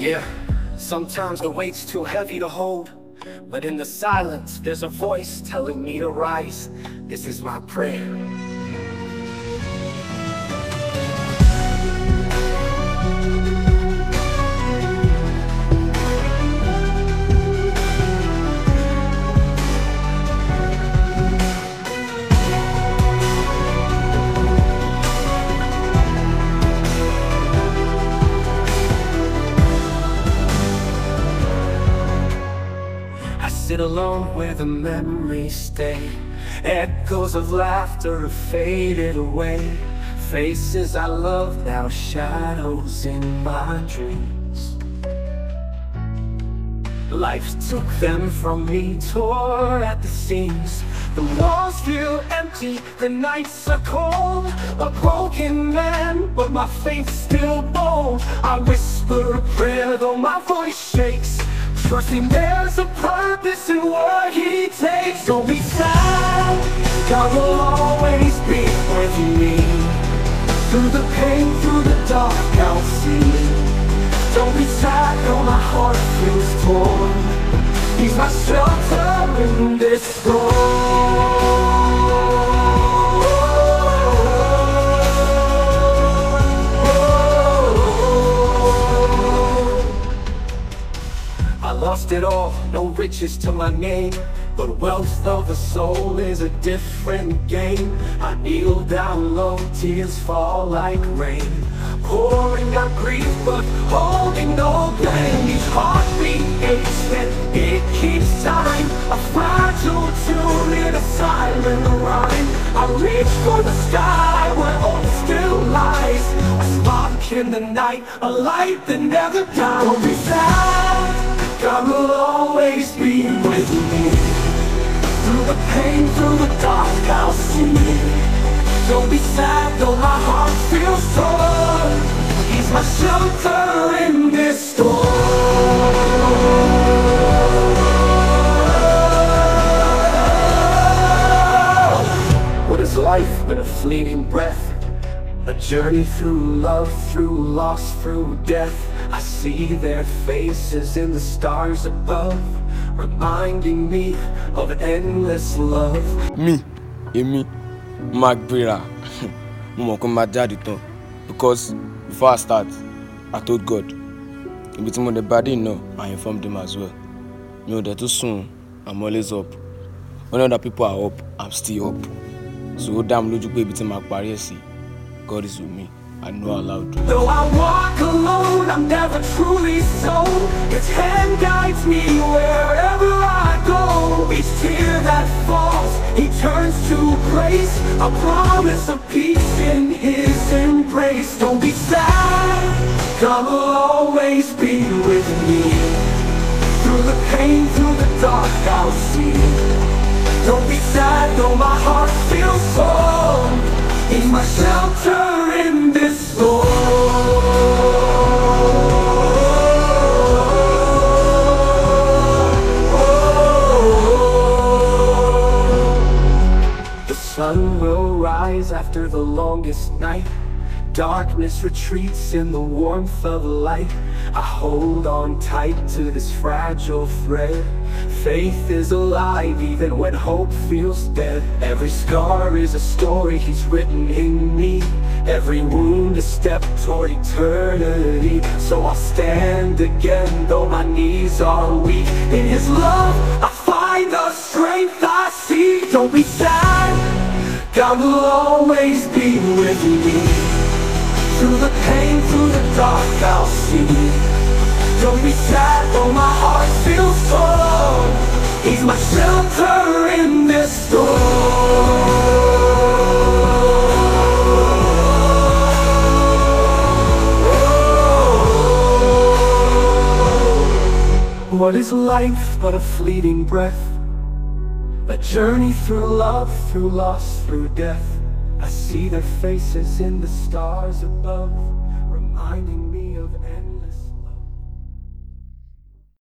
Yeah, sometimes the weight's too heavy to hold, but in the silence there's a voice telling me to rise. This is my prayer. Sit alone where the memories stay. Echoes of laughter have faded away. Faces I love now, shadows in my dreams. Life took them from me, tore at the seams. The walls feel empty, the nights are cold. A broken man, but my faith's still bold. I whisper a prayer though my voice shakes, trusting there's a purpose in what he takes. Don't be sad, God will always be with me. Through the pain, through the dark, I'll see. Don't be sad, though my heart feels torn. He's my shelter in this storm. Lost it all, no riches to my name, but wealth of the soul is a different game. I kneel down low, tears fall like rain, pouring out grief but holding no blame. Each heartbeat aches and it keeps time, a fragile tune in a silent rhyme. I reach for the sky where hope still lies, a spark in the night, a light that never dies. Don't be sad, God will always be with me. Through the pain, through the dark, I'll see. Don't be sad, though my heart feels torn. He's my shelter in this storm. What is life but a fleeting breath? A journey through love, through loss, through death. I see their faces in the stars above, reminding me of endless love. Me, Mark Brera. I'm come my daddy too. Because before I start, I told God, if it's on the body, no, I informed him as well. You know that too soon, I'm always up. When other people are up, I'm still up. So damn logic baby to my party. God is with me, I know aloud. Though I walk alone, I'm never truly so. His hand guides me wherever I go. Each tear that falls, he turns to grace, a promise of peace in his embrace. Don't be sad, God will always be with me. Through the pain, through the dark, I'll see. Don't be sad, though my heart feels sore. He's my shelter in this storm. The sun will rise after the longest night. Darkness retreats in the warmth of light. I hold on tight to this fragile thread. Faith is alive even when hope feels dead. Every scar is a story he's written in me. Every wound a step toward eternity. So I'll stand again though my knees are weak. In his love I find the strength I see. Don't be sad, God will always be with me. Through the pain, through the dark, I'll see. Don't be sad, though my heart feels torn. He's my shelter in this storm. What is life but a fleeting breath? A journey through love, through loss, through death. I see their faces in the stars above, reminding me